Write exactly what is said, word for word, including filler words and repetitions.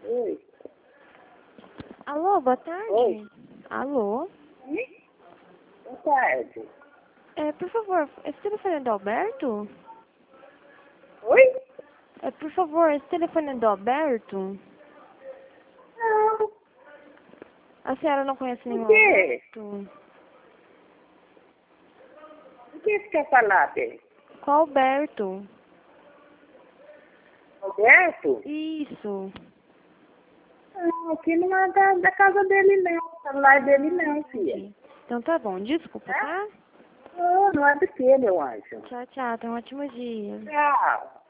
Oi. Alô, boa tarde. Oi. Alô? Ih? Boa tarde. É, por favor, esse telefone é do Alberto? Oi? É, por favor, esse telefone é do Alberto? Não. A senhora não conhece nenhum O quê? Alberto? O que você quer falar, bem? Qual Alberto? Roberto? Isso. Não, aqui não é da, da casa dele, não. O celular dele, não, filha. Então tá bom, desculpa, tá? Não, não é do que, meu anjo. Tchau, tchau, tenha um ótimo dia. Tchau.